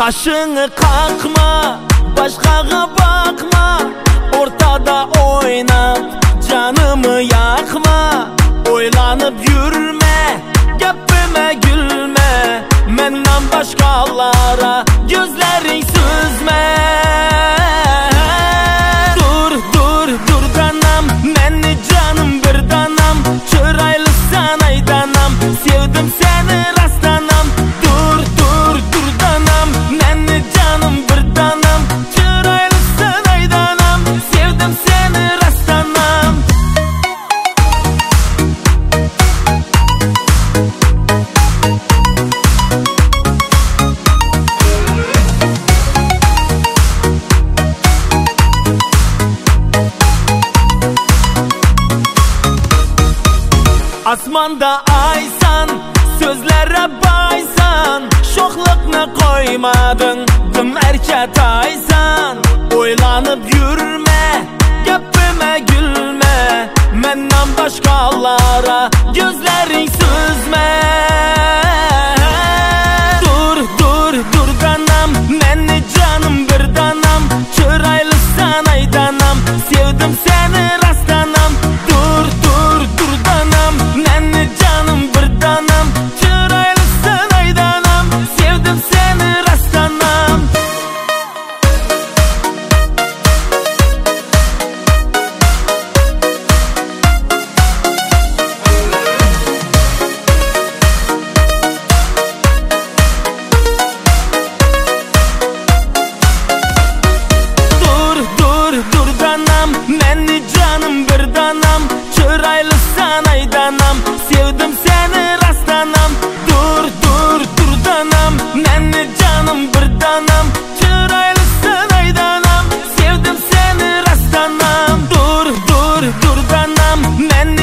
Kaşını kakma, başkaga bakma, ortada oynap canımı yakma. Oylanıp yürüme, gepime gülme, menden başkalara gözlerin süzme. Dur dur dur danam, meni canım bir danam, çıraylı sana danam, sevdim seni rastanam. Dur dur dur danam, meni canım bir danam, çıraylı sana danam, sevdim seni rastanam. Asmanda aysan, sözlere baysan, şoklukna koymadın, dım erket aysan. Oylanıp yürüme, gepime gülme, menden başkalara gözlerin süzme. Dur dur dur danam, meni canım bir danam, çıraylı sana danam, sevdim seni rastanam. Dur dur dur danam, meni canım bir danam, çıraylı sana danam, sevdim seni rastanam. Dur dur dur danam, meni canım bir danam, çıraylı sana danam, sevdim seni rastanam. Dur dur dur danam, meni canım bir danam, çıraylı sana danam, sevdim seni rastanam. Dur dur dur danam, meni